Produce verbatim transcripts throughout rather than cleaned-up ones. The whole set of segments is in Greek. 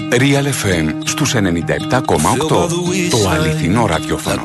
Real εφ εμ στους ενενήντα επτά κόμμα οκτώ. Το αληθινό ραδιόφωνο.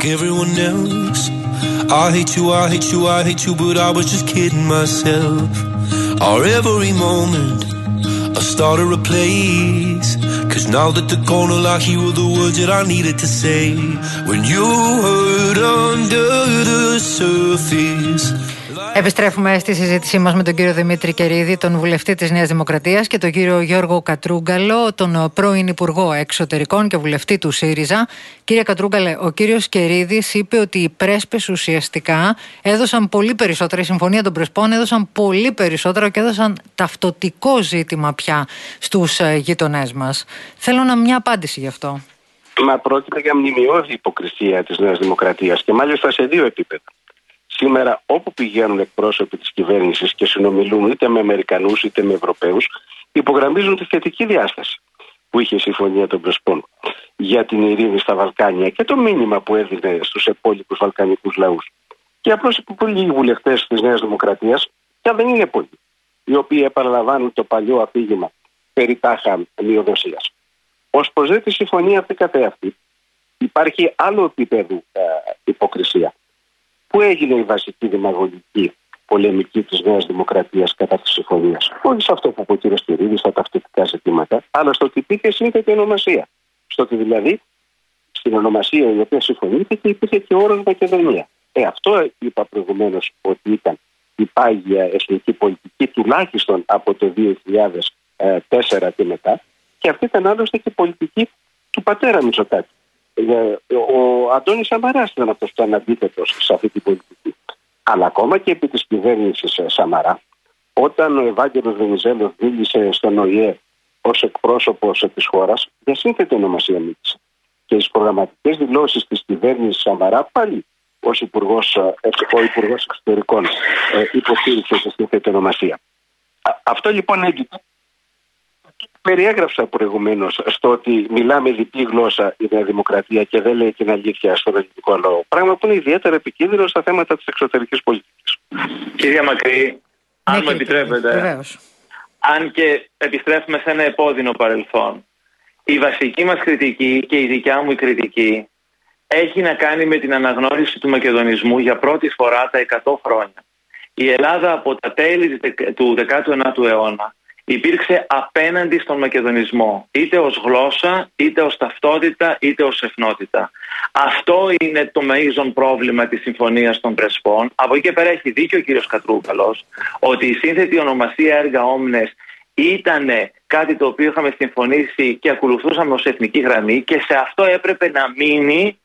I hate you, I hate you, I hate you, but I was just kidding myself. Our every moment I started a place. Cause now that the corner lock, you were the words that I needed to say. When you hurt under the surface. Επιστρέφουμε στη συζήτησή μας με τον κύριο Δημήτρη Κερίδη, τον βουλευτή της Νέας Δημοκρατίας, και τον κύριο Γιώργο Κατρούγκαλο, τον πρώην Υπουργό Εξωτερικών και βουλευτή του ΣΥΡΙΖΑ. Κύριε Κατρούγκαλε, ο κύριος Κερίδης είπε ότι οι πρέσπες ουσιαστικά έδωσαν πολύ περισσότερα, η Συμφωνία των Πρεσπών έδωσαν πολύ περισσότερα και έδωσαν ταυτοτικό ζήτημα πια στους γείτονές μας. Θέλω να μια απάντηση γι' αυτό. Μα πρόκειται για μνημειώδη υποκρισία της Νέας Δημοκρατίας και μάλιστα σε δύο επίπεδα. Σήμερα, όπου πηγαίνουν εκπρόσωποι της κυβέρνησης και συνομιλούν είτε με Αμερικανούς είτε με Ευρωπαίους, υπογραμμίζουν τη θετική διάσταση που είχε η Συμφωνία των Πρεσπών για την ειρήνη στα Βαλκάνια και το μήνυμα που έδινε στους υπόλοιπους βαλκανικούς λαούς. Και απλώς οι πολλοί βουλευτές της Νέας Δημοκρατίας, και αν δεν είναι πολλοί, οι οποίοι επαναλαμβάνουν το παλιό αφήγημα περί τάχα μειοδοσίας. Ως προς δε τη συμφωνία αυτή καθεαυτή, υπάρχει άλλο επίπεδο ε, υποκρισία. Πού έγινε η βασική δημαγωγική πολεμική της Νέας Δημοκρατίας κατά της συμφωνίας? Όχι σε αυτό που είπε ο κ. Κερίδης, στα ταυτικά ζητήματα, αλλά στο ότι υπήρχε σύνθετη ονομασία. Στο ότι δηλαδή στην ονομασία η οποία συμφωνήθηκε υπήρχε και όρος Μακεδονία. Ε, αυτό είπα προηγουμένως ότι ήταν η πάγια εθνική πολιτική τουλάχιστον από το δύο χιλιάδες τέσσερα και μετά, και αυτή ήταν άλλωστε και η πολιτική του πατέρα Μητσοτάκη. Ο Αντώνης Σαμαράς ήταν αυτός που ήταν αντίθετος σε αυτή την πολιτική. Αλλά ακόμα και επί της κυβέρνησης Σαμαρά, όταν ο Ευάγγελος Βενιζέλος μίλησε στον ΟΗΕ ως εκπρόσωπος της χώρας, για σύνθετη ονομασία μίλησε. Και στις προγραμματικές δηλώσεις της κυβέρνησης Σαμαρά, πάλι ως υπουργός, ο Υπουργός Εξωτερικών υποστήριξε σε σύνθετη ονομασία. Αυτό λοιπόν έγινε. Περιέγραψα προηγουμένως στο ότι μιλάμε διπλή γλώσσα η Νέα Δημοκρατία και δεν λέει την αλήθεια στον ελληνικό λαό. Πράγμα που είναι ιδιαίτερα επικίνδυνο στα θέματα της εξωτερικής πολιτικής. Κυρία Μακρύ, αν μου επιτρέπετε, βεβαίως. Αν και επιστρέφουμε σε ένα επώδυνο παρελθόν, η βασική μας κριτική και η δικιά μου η κριτική έχει να κάνει με την αναγνώριση του μακεδονισμού για πρώτη φορά τα εκατό χρόνια. Η Ελλάδα από τα τέλη του δέκατου ένατου αιώνα υπήρξε απέναντι στον μακεδονισμό, είτε ως γλώσσα, είτε ως ταυτότητα, είτε ως εθνότητα. Αυτό είναι το μείζον πρόβλημα της Συμφωνίας των Πρεσπών. Από εκεί και πέρα έχει δίκιο ο κύριος Κατρούγκαλος ότι η σύνθετη ονομασία έργα όμνες ήταν κάτι το οποίο είχαμε συμφωνήσει και ακολουθούσαμε ως εθνική γραμμή, και σε αυτό έπρεπε να μείνει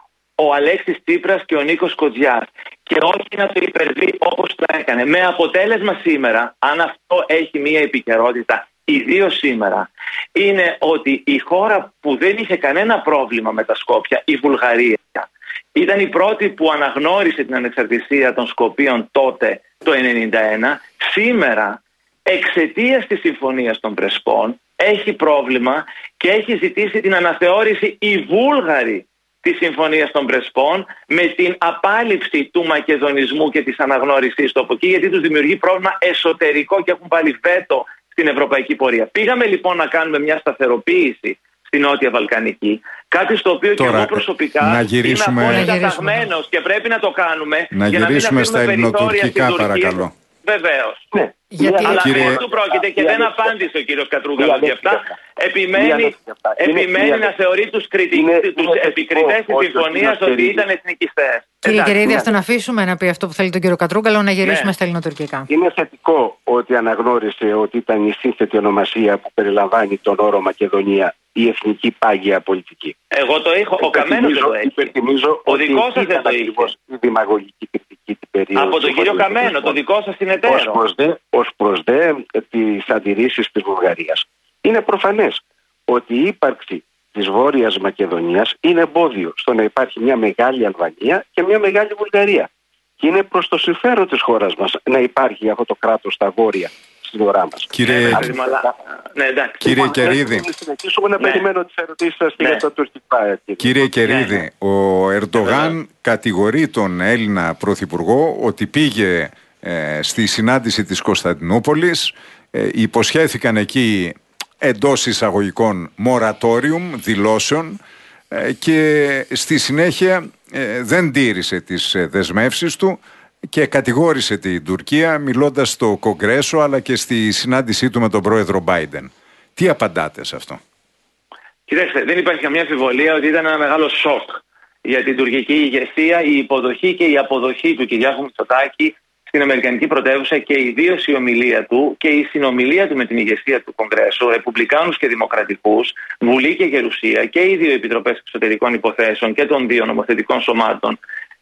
ο Αλέξης Τσίπρας και ο Νίκος Κοντζιάς, και όχι να το υπερβεί όπως το έκανε. Με αποτέλεσμα σήμερα, αν αυτό έχει μία επικαιρότητα, ιδίως σήμερα, είναι ότι η χώρα που δεν είχε κανένα πρόβλημα με τα Σκόπια, η Βουλγαρία, ήταν η πρώτη που αναγνώρισε την ανεξαρτησία των Σκοπίων τότε, το ενενήντα ένα, σήμερα, εξαιτίας της Συμφωνίας των Πρεσπών, έχει πρόβλημα και έχει ζητήσει την αναθεώρηση η Βούλγαρη της Συμφωνίας των Πρεσπών, με την απάλληψη του μακεδονισμού και της αναγνώρισης του από εκεί, γιατί τους δημιουργεί πρόβλημα εσωτερικό και έχουν πάλι βέτο στην ευρωπαϊκή πορεία. Πήγαμε λοιπόν να κάνουμε μια σταθεροποίηση στην Νότια Βαλκανική, κάτι στο οποίο τώρα, και εγώ προσωπικά να γυρίσουμε... είμαι απόλυτα ταγμένος και πρέπει να το κάνουμε. Να για γυρίσουμε να στα ελληνοτουρκικά, παρακαλώ. Βεβαίως. Ναι. Γιατί... Αλλά κύριε... δεν του πρόκειται και δεν απάντησε ο κύριος Κατρούγκαλος για αυτά. Επιμένει, επιμένει να θεωρεί τους, κριτικ... τους επικριτές της συμφωνίας ότι ήταν εθνικιστές. Κύριε Κερίδη, ας τον αφήσουμε να πει αυτό που θέλει τον κύριο Κατρούγκαλο, να γυρίσουμε ναι. στα ελληνοτουρκικά. Είναι θετικό ότι αναγνώρισε ότι ήταν η σύνθετη ονομασία που περιλαμβάνει τον όρο Μακεδονία η εθνική πάγια πολιτική. Εγώ το έχω, ο Καμένος δεν το έχει. Ο δικός σας δεν το είχε. Η δημαγωγική κριτική την περίοδο. Από τον κύριο Καμένο, το δικό σας είναι εταίρο. Ως προς δε τις αντιρρήσεις της Βουλγαρίας. Είναι προφανές ότι η ύπαρξη της Βόρειας Μακεδονίας είναι εμπόδιο στο να υπάρχει μια μεγάλη Αλβανία και μια μεγάλη Βουλγαρία. Και είναι προς το συμφέρον της χώρας μας να υπάρχει αυτό το κράτος στα βόρεια σύνορά μας. Κύριε, ε, ναι, κύριε λοιπόν, Κερίδη, να συνεχίσουμε να ναι. περιμένω τις ερωτήσεις σας ναι. για τα τουρκικά. Κύριε Κερίδη, ναι. ο Ερντογάν ναι. κατηγορεί τον Έλληνα Πρωθυπουργό ότι πήγε ε, στη συνάντηση της Κωνσταντινούπολης, ε, υποσχέθηκαν εκεί εντός εισαγωγικών μορατόριουμ δηλώσεων και στη συνέχεια δεν τήρησε τις δεσμεύσεις του και κατηγόρησε την Τουρκία μιλώντας στο Κογκρέσο αλλά και στη συνάντησή του με τον πρόεδρο Μπάιντεν. Τι απαντάτε σε αυτό? Κοιτάξτε, δεν υπάρχει καμία αμφιβολία ότι ήταν ένα μεγάλο σοκ για την τουρκική ηγεσία η υποδοχή και η αποδοχή του Κυριάκου Μητσοτάκη στην Αμερικανική πρωτεύουσα και ιδίως η ομιλία του και η συνομιλία του με την ηγεσία του Κογκρέσου, Ρεπουμπλικάνους και Δημοκρατικούς, Βουλή και Γερουσία και οι δύο επιτροπές εξωτερικών υποθέσεων και των δύο νομοθετικών σωμάτων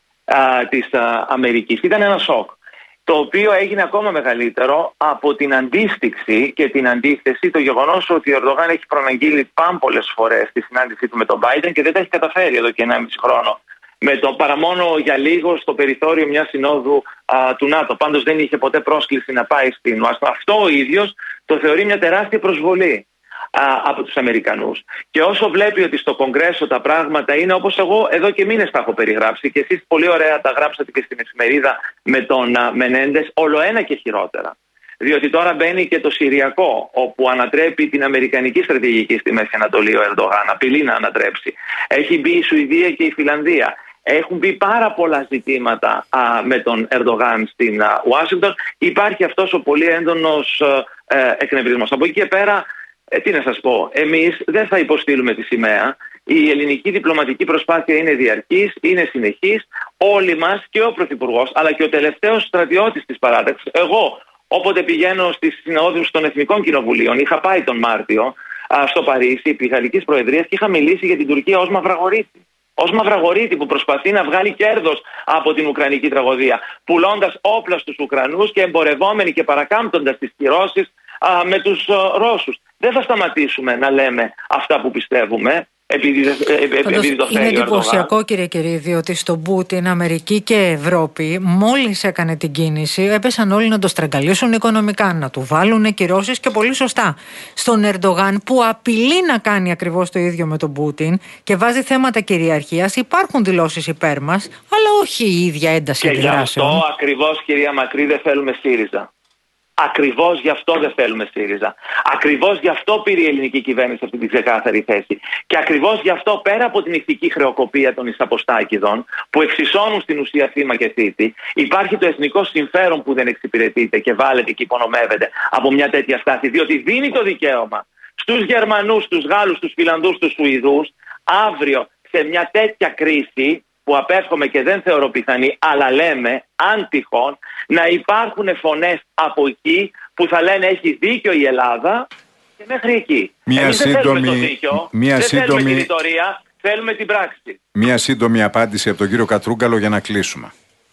α, της α, Αμερικής. Ήταν ένα σοκ, το οποίο έγινε ακόμα μεγαλύτερο από την αντίστοιξη και την αντίθεση, το γεγονός ότι ο Ερντογάν έχει προαναγγείλει πάμπολες φορές τη συνάντησή του με τον Biden και δεν τα έχει καταφέρει εδώ και ενάμιση χρόνο. Με το παρά μόνο για λίγο στο περιθώριο μιας συνόδου α, του ΝΑΤΟ. Πάντως δεν είχε ποτέ πρόσκληση να πάει στην Ουάσιγκτον. Αυτό ο ίδιος το θεωρεί μια τεράστια προσβολή α, από τους Αμερικανούς. Και όσο βλέπει ότι στο Κογκρέσο τα πράγματα είναι όπως εγώ εδώ και μήνες τα έχω περιγράψει και εσείς πολύ ωραία τα γράψατε και στην εφημερίδα με τον α, Μενέντες, όλο ένα και χειρότερα. Διότι τώρα μπαίνει και το Συριακό, όπου ανατρέπει την αμερικανική στρατηγική στη Μέση Ανατολή ο Ερντογάν, απειλεί να ανατρέψει. Έχει μπει η Σουηδία και η Φιλανδία. Έχουν μπει πάρα πολλά ζητήματα α, με τον Ερντογάν στην Ουάσιγκτον. Υπάρχει αυτός ο πολύ έντονος ε, εκνευρισμός. Από εκεί και πέρα, ε, τι να σας πω, εμείς δεν θα υποστείλουμε τη σημαία. Η ελληνική διπλωματική προσπάθεια είναι διαρκής, είναι συνεχής. Όλοι μας, και ο Πρωθυπουργός, αλλά και ο τελευταίος στρατιώτης της παράταξης, εγώ, όποτε πηγαίνω στις συνόδους των Εθνικών Κοινοβουλίων, είχα πάει τον Μάρτιο α, στο Παρίσι, επί Γαλλικής Προεδρίας, και είχα μιλήσει για την Τουρκία ως μαυραγωρίτη. Ως μαυραγωρίτη που προσπαθεί να βγάλει κέρδος από την Ουκρανική τραγωδία, πουλώντας όπλα στους Ουκρανούς και εμπορευόμενοι και παρακάμπτοντας τις κυρώσεις α, με τους α, Ρώσους. Δεν θα σταματήσουμε να λέμε αυτά που πιστεύουμε. Επειδή, επειδή το είναι εντυπωσιακό, κύριε Κερίδη, ότι στον Πούτιν, Αμερική και Ευρώπη, μόλις έκανε την κίνηση, έπεσαν όλοι να το στραγγαλίσουν οικονομικά, να του βάλουν κυρώσεις, και πολύ σωστά. Στον Ερντογάν, που απειλεί να κάνει ακριβώς το ίδιο με τον Πούτιν και βάζει θέματα κυριαρχίας, υπάρχουν δηλώσεις υπέρ μας, αλλά όχι η ίδια ένταση αντιδράσεων. Και γι' αυτό ακριβώς, κυρία Μακρύ, δεν θέλουμε ΣΥΡΙΖΑ. Ακριβώς γι' αυτό δεν θέλουμε ΣΥΡΙΖΑ. Ακριβώς γι' αυτό πήρε η ελληνική κυβέρνηση αυτή την ξεκάθαρη θέση. Και ακριβώς γι' αυτό, πέρα από την ηθική χρεοκοπία των εισαποστάκηδων, που εξισώνουν στην ουσία θύμα και θήτη, υπάρχει το εθνικό συμφέρον που δεν εξυπηρετείται και βάλετε και υπονομεύεται από μια τέτοια στάση. Διότι δίνει το δικαίωμα στους Γερμανούς, στους Γάλλους, στους Φιλανδούς, στους Σουηδούς, αύριο σε μια τέτοια κρίση, που απέφχομαι και δεν θεωρώ πιθανή, αλλά λέμε, αν τυχόν, να υπάρχουν φωνές από εκεί που θα λένε έχει δίκιο η Ελλάδα, και μέχρι εκεί. Μια Εμείς σύντομη, δεν θέλουμε το δίκιο, μια δεν σύντομη, θέλουμε τη ρητορία, θέλουμε την πράξη. Μια σύντομη απάντηση από τον κύριο Κατρούγκαλο για να κλείσουμε.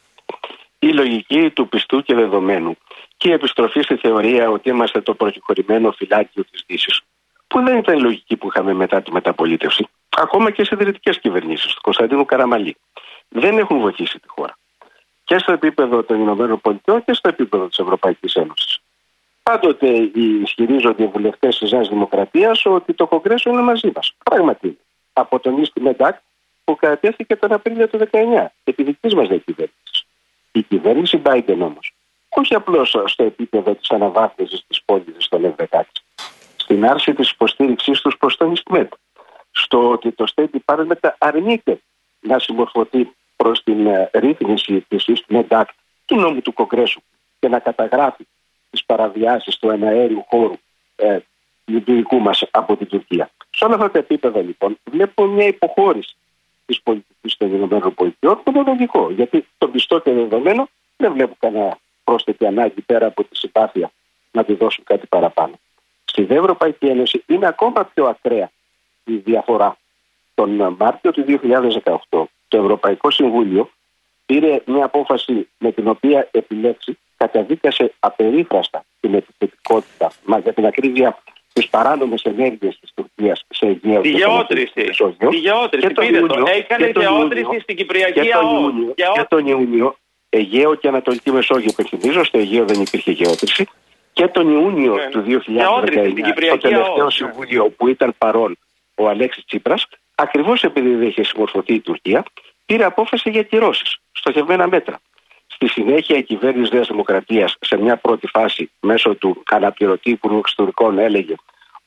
Η λογική του πιστού και δεδομένου και η επιστροφή στη θεωρία ότι είμαστε το προκεχωρημένο φυλάκιο της Δύσης, που δεν ήταν η λογική που είχαμε μετά τη μεταπολίτευση, ακόμα και σε ιδρυτικές κυβερνήσεις του Κωνσταντίνου Καραμαλή, δεν έχουν βοηθήσει τη χώρα. Και στο επίπεδο των Ηνωμένων Πολιτειών και στο επίπεδο της Ευρωπαϊκής Ένωσης. Πάντοτε ισχυρίζονται οι βουλευτές της Νέας Δημοκρατίας ότι το Κογκρέσο είναι μαζί μας. Πράγματι, από τον East Med Act που κατατέθηκε τον Απρίλιο του δεκαεννιά, επί δικής μας διακυβέρνησης. Η κυβέρνηση Biden όμως, όχι απλώς στο επίπεδο της αναβάθμισης της πώλησης των εφ δεκαέξι, στην άρση της υποστήριξής τους προς τον East Med, στο ότι το State Department αρνείται να συμμορφωθεί προς την ρύθμιση της East Med Act του νόμου του Κογκρέσου και να καταγράφει τις παραβιάσεις του εναέριου χώρου ε, λειτουργικού μας από την Τουρκία. Σε όλα αυτά τα επίπεδα, λοιπόν, βλέπω μια υποχώρηση της πολιτικής των ΗΠΑ που είναι λογικό, γιατί το πιστό και δεδομένο δεν βλέπω κανένα πρόσθετη ανάγκη πέρα από τη συμπάθεια να του δώσουν κάτι παραπάνω. Στην Ευρωπαϊκή Ένωση είναι ακόμα πιο ακραία η διαφορά. Τον Μάρτιο του δύο χιλιάδες δεκαοκτώ το Ευρωπαϊκό Συμβούλιο πήρε μια απόφαση με την οποία επιλέξει καταδίκασε απερίφραστα την επιθετικότητα, μα για την ακρίβεια τις παράνομες ενέργειες της Τουρκίας σε Αιγαίο. Τη γεώτρηση. Τη γεώτρηση. Πείτε το. Έκανε γεώτρηση στην Κυπριακή ΑΟ. Και τον Ιούνιο, Αιγαίο και Ανατολική Μεσόγειο, υπενθυμίζω, στο Αιγαίο δεν υπήρχε γεώτρηση. Και τον Ιούνιο ναι. του δύο χιλιάδες δεκαεννιά, στο τελευταίο ΑΟ. Συμβούλιο που ήταν παρόν ο Αλέξης Τσίπρας, ακριβώς επειδή δεν είχε συμμορφωθεί η Τουρκία, πήρε απόφαση για κυρώσεις, στοχευμένα μέτρα. Στη συνέχεια, η κυβέρνηση της Νέας Δημοκρατίας, σε μια πρώτη φάση, μέσω του αναπληρωτή Υπουργού Εξωτερικών, έλεγε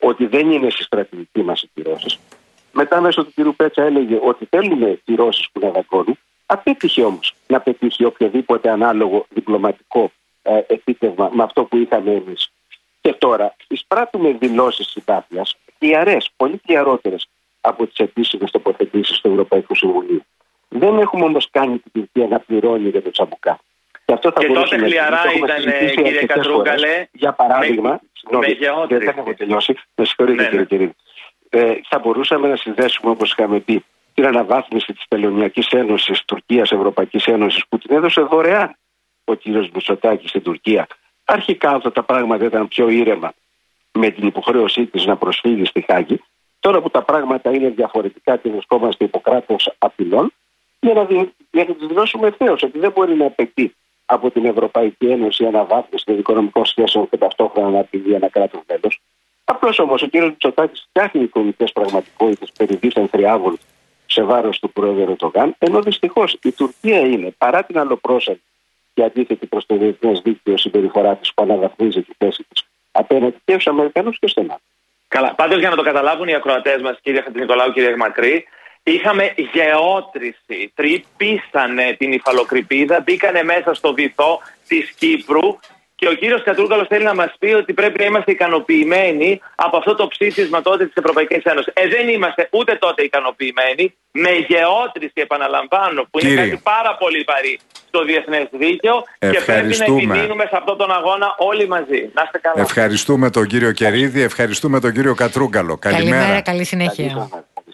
ότι δεν είναι στη στρατηγική μας οι κυρώσεις. Μετά μέσω του κ. Πέτσα έλεγε ότι θέλουμε κυρώσεις που να δαγκώνουν. Απέτυχε όμως να πετύχει οποιοδήποτε ανάλογο διπλωματικό ε, επίτευγμα με αυτό που είχαμε εμείς. Και τώρα εισπράττουμε δηλώσεις συμπάθειας, χλιαρές, πολύ χλιαρότερες από τις επίσημες τοποθετήσεις του Ευρωπαϊκού Συμβουλίου. Δεν έχουμε όμως κάνει την Τουρκία να πληρώνει για το τσαμπουκά. Και, αυτό θα και τότε χλιαρά ήταν, κύριε Κατρούγκαλε, για παράδειγμα, με, συγνώμη, με δεν έχω τελειώσει, με συγχωρείτε ναι, κύριε Κυρίδη. Ε, θα μπορούσαμε να συνδέσουμε, όπως είχαμε πει, την αναβάθμιση της Τελωνειακής Ένωσης Τουρκίας-Ευρωπαϊκής Ένωσης που την έδωσε δωρεάν ο κύριος Μητσοτάκης στην Τουρκία. Αρχικά αυτά τα πράγματα ήταν πιο ήρεμα με την υποχρέωσή της να προσφύγει στη Χάγη. Τώρα που τα πράγματα είναι διαφορετικά και βρισκόμαστε υποκράτος απειλών, για να, δι... να τη δηλώσουμε ευθέως ότι δεν μπορεί να απαιτεί από την Ευρωπαϊκή Ένωση αναβάθμιση των οικονομικών σχέσεων και ταυτόχρονα να απειλεί ένα κράτος μέλος. Απλώς όμως ο κύριος Μητσοτάκης φτιάχνει οικονομικές πραγματικότητες περί δίθεν θριάβων σε βάρος του πρόεδρου Ερντογάν, ενώ δυστυχώς η Τουρκία είναι, παρά την αλλοπρόσαλη και αντίθετη προς το διεθνές δίκτυο συμπεριφορά της που αναβαθμίζει τη θέση της απέναντι και στους Αμερικανούς και στον ΝΑΤΟ. Καλά. Πάντως για να το καταλάβουν οι ακροατές μας, κύριε Χατζηνικολάου, κύριε Μακρύ, είχαμε γεώτρηση. Τρυπήσανε την υφαλοκρηπίδα, μπήκανε μέσα στο βυθό της Κύπρου. Και ο κύριος Κατρούγκαλος θέλει να μας πει ότι πρέπει να είμαστε ικανοποιημένοι από αυτό το ψήφισμα τότε της Ευρωπαϊκής Ένωσης. Ε, δεν είμαστε ούτε τότε ικανοποιημένοι. Με γεώτρηση, επαναλαμβάνω, που Κύριε. είναι κάτι πάρα πολύ βαρύ στο διεθνές δίκαιο και πρέπει να επιδίνουμε σε αυτόν τον αγώνα όλοι μαζί. Να είστε καλά. Ευχαριστούμε τον κύριο Κερίδη, ευχαριστούμε τον κύριο Κατρούγκαλο. Καλημέρα. Καλημέρα, καλή συνέχεια.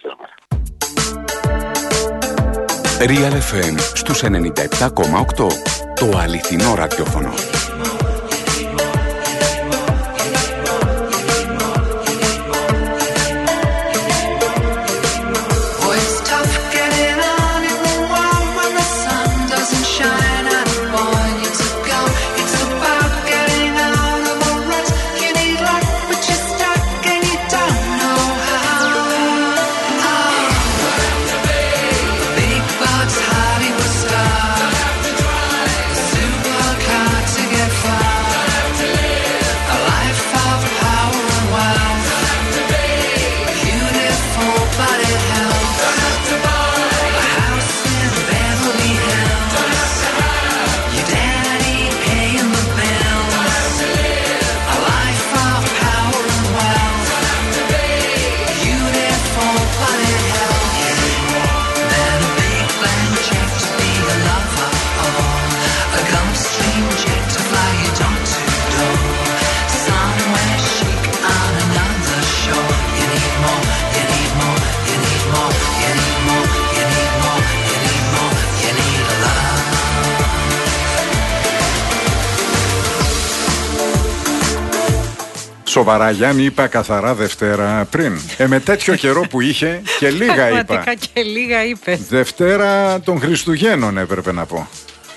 Real εφ εμ στους ενενήντα επτά κόμμα οκτώ. Το αληθινό ραδιόφωνο. Σοβαρά, Γιάννη, είπα καθαρά Δευτέρα πριν. Ε, με τέτοιο καιρό που είχε και λίγα είπα. Πραγματικά και λίγα είπε. Δευτέρα των Χριστουγέννων έπρεπε να πω.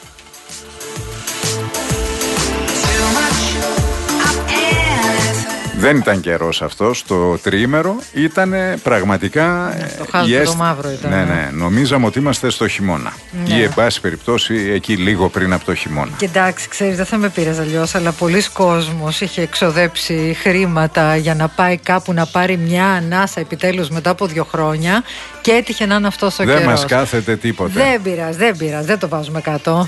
Δεν ήταν καιρός αυτός το τριήμερο, ήταν πραγματικά το χάζο, αίσθη... το μαύρο ήταν. Ναι, ναι, νομίζαμε ότι είμαστε στο χειμώνα. Ναι. Ή εν πάση περιπτώσει εκεί λίγο πριν από το χειμώνα. Και εντάξει, ξέρεις, δεν θα με πήρες αλλιώς, αλλά πολλοί κόσμος είχε εξοδέψει χρήματα για να πάει κάπου να πάρει μια ανάσα επιτέλους μετά από δύο χρόνια και έτυχε να είναι αυτός ο καιρός. Δεν μας κάθεται τίποτε. Δεν πειράζει, δεν πειράζει, δεν το βάζουμε κάτω.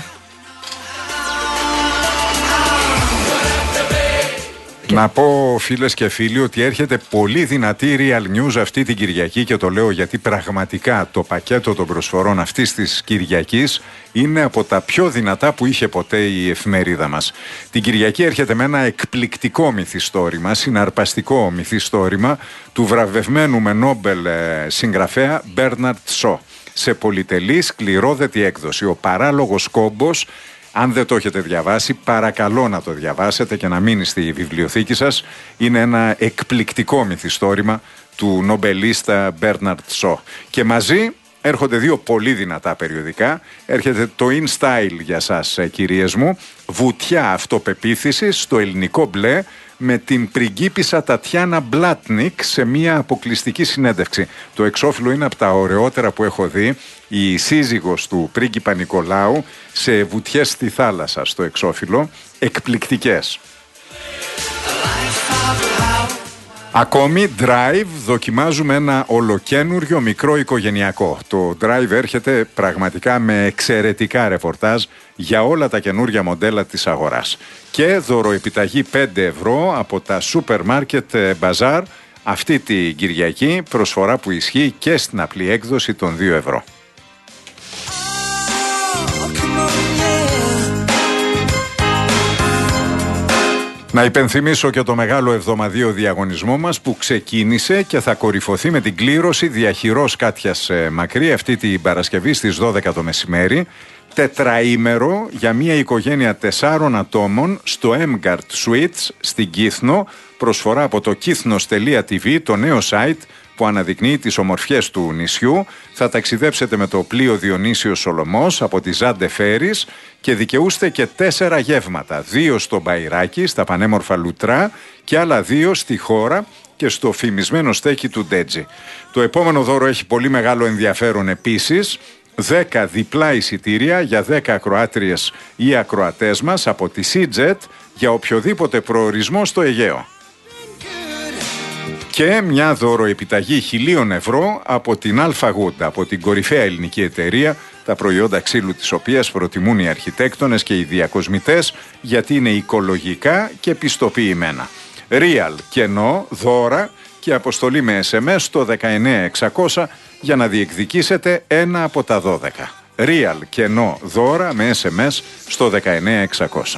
Να πω, φίλες και φίλοι, ότι έρχεται πολύ δυνατή Real News αυτή την Κυριακή και το λέω γιατί πραγματικά το πακέτο των προσφορών αυτής της Κυριακής είναι από τα πιο δυνατά που είχε ποτέ η εφημερίδα μας. Την Κυριακή έρχεται με ένα εκπληκτικό μυθιστόρημα, συναρπαστικό μυθιστόρημα του βραβευμένου με Νόμπελ συγγραφέα Μπέρναρντ Σο. Σε πολυτελή σκληρόδετη έκδοση. Ο παράλογος κόμπος. Αν δεν το έχετε διαβάσει, παρακαλώ να το διαβάσετε και να μείνει στη βιβλιοθήκη σας. Είναι ένα εκπληκτικό μυθιστόρημα του νομπελίστα Μπέρναρντ Σο. Και μαζί έρχονται δύο πολύ δυνατά περιοδικά. Έρχεται το In Style για σας, κυρίες μου. Βουτιά αυτοπεποίθησης στο ελληνικό μπλε με την πριγκίπισσα Τατιάνα Μπλάτνικ σε μια αποκλειστική συνέντευξη. Το εξώφυλλο είναι από τα ωραιότερα που έχω δει. Η σύζυγος του πρίγκιπα Νικολάου σε βουτιές στη θάλασσα στο εξώφυλλο. Εκπληκτικές. Ακόμη Drive, δοκιμάζουμε ένα ολοκένουργιο μικρό οικογενειακό. Το Drive έρχεται πραγματικά με εξαιρετικά ρεπορτάζ για όλα τα καινούργια μοντέλα της αγοράς. Και δωροεπιταγή πέντε ευρώ από τα Supermarket Bazaar αυτή την Κυριακή, προσφορά που ισχύει και στην απλή έκδοση των δύο ευρώ. Να υπενθυμίσω και το μεγάλο εβδομαδίο διαγωνισμό μας που ξεκίνησε και θα κορυφωθεί με την κλήρωση διαχειρός Κάτιας Μακρύ αυτή την Παρασκευή στις δώδεκα το μεσημέρι. Τετραήμερο για μια οικογένεια τεσσάρων ατόμων στο Emgard Suites στην Κύθνο, προσφορά από το κύθνος τελεία τι βι, το νέο site που αναδεικνύει τις ομορφιές του νησιού. Θα ταξιδέψετε με το πλοίο Διονύσιος Σολωμός από τη Ζάντε Φέρις και δικαιούστε και τέσσερα γεύματα. Δύο στο Μπαϊράκι, στα πανέμορφα Λουτρά, και άλλα δύο στη Χώρα και στο φημισμένο στέκι του Ντέτζι. Το επόμενο δώρο έχει πολύ μεγάλο ενδιαφέρον επίσης. δέκα διπλά εισιτήρια για δέκα ακροάτριες ή ακροατές μας από τη Seajet για οποιοδήποτε προορισμό στο Αιγαίο. Και μια δωροεπιταγή χιλίων ευρώ από την Alpha Wood, από την κορυφαία ελληνική εταιρεία, τα προϊόντα ξύλου της οποίας προτιμούν οι αρχιτέκτονες και οι διακοσμητές γιατί είναι οικολογικά και πιστοποιημένα. Real, κενό, δώρα και αποστολή με ες εμ ες στο δεκαεννέα εξακόσια για να διεκδικήσετε ένα από τα δώδεκα. Real, κενό, δώρα με ες εμ ες στο δεκαεννέα εξακόσια.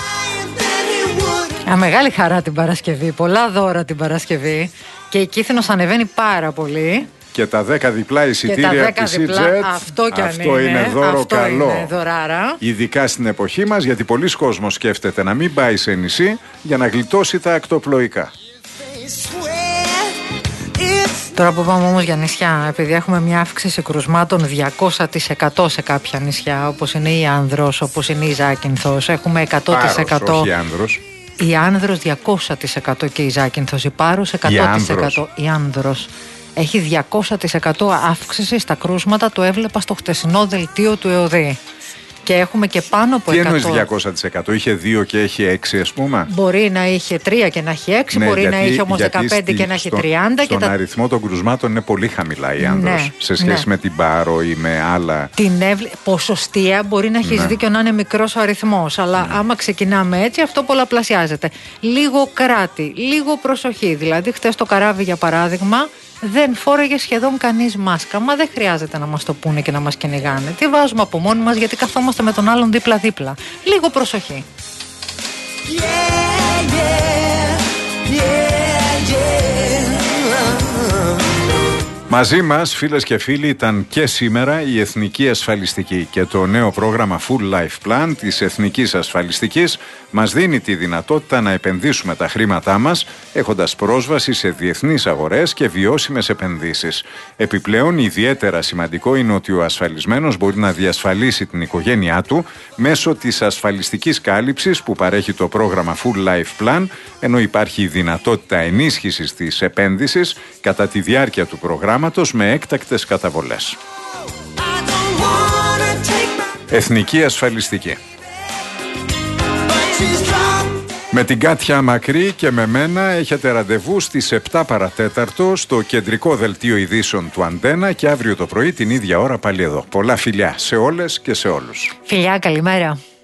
Α, μεγάλη χαρά την Παρασκευή, πολλά δώρα την Παρασκευή και η Κύθνος ανεβαίνει πάρα πολύ. Και τα δέκα διπλά εισιτήρια από τη Seajet, αυτό, κι αν αυτό είναι, είναι δώρο αυτό καλό. Είναι δωράρα. Ειδικά στην εποχή μας, γιατί πολλοί κόσμος σκέφτεται να μην πάει σε νησί για να γλιτώσει τα ακτοπλοϊκά. Τώρα που πάμε όμως για νησιά, επειδή έχουμε μια αύξηση κρουσμάτων διακόσια τοις εκατό σε κάποια νησιά, όπως είναι η Άνδρος, όπως είναι η Ζάκυνθος, έχουμε εκατό τοις εκατό. Πάρος, όχι Άνδρος. Η Άνδρος διακόσια τοις εκατό και η Ζάκυνθος, η Πάρος εκατό τοις εκατό. Η Άνδρος έχει διακόσια τοις εκατό αύξηση στα κρούσματα, το έβλεπα στο χτεσινό δελτίο του ΕΟΔΗ. Και έχουμε και πάνω από Τι εκατό. εννοείς διακόσια τοις εκατό, είχε δύο και έχει έξι ας πούμε. Μπορεί να είχε τρία και να έχει έξι, ναι, μπορεί γιατί, να είχε όμως δεκαπέντε στη, και να έχει στο, τριάντα. Στον και τα... αριθμό των κρουσμάτων είναι πολύ χαμηλά η Άνδρος, ναι, σε σχέση ναι. με την Πάρο ή με άλλα. Την ευλ... Ποσοστία μπορεί να έχεις ναι. δίκιο να είναι μικρός ο αριθμός, αλλά ναι. άμα ξεκινάμε έτσι αυτό πολλαπλασιάζεται. Λίγο κράτη, λίγο προσοχή. Δηλαδή χτες το καράβι για παράδειγμα δεν φόρεγε σχεδόν κανείς μάσκα. Μα δεν χρειάζεται να μας το πούνε και να μας κυνηγάνε. Τι βάζουμε από μόνοι μας, γιατί καθόμαστε με τον άλλον δίπλα-δίπλα. Λίγο προσοχή. Yeah, yeah, yeah, yeah. Μαζί μας, φίλες και φίλοι, ήταν και σήμερα η Εθνική Ασφαλιστική και το νέο πρόγραμμα Full Life Plan της Εθνικής Ασφαλιστικής μας δίνει τη δυνατότητα να επενδύσουμε τα χρήματά μας έχοντας πρόσβαση σε διεθνείς αγορές και βιώσιμες επενδύσεις. Επιπλέον, ιδιαίτερα σημαντικό είναι ότι ο ασφαλισμένος μπορεί να διασφαλίσει την οικογένειά του μέσω της ασφαλιστικής κάλυψης που παρέχει το πρόγραμμα Full Life Plan, ενώ υπάρχει η δυνατότητα ενίσχυσης της επένδυσης κατά τη διάρκεια του προγράμματος με έκτακτες καταβολές. Εθνική Ασφαλιστική. Με την Κάτια Μακρύ και με μένα έχετε ραντεβού στις επτά παρατέταρτο στο κεντρικό δελτίο ειδήσεων του Αντένα και αύριο το πρωί την ίδια ώρα πάλι εδώ. Πολλά φιλιά σε όλες και σε όλους. Φιλιά, καλημέρα.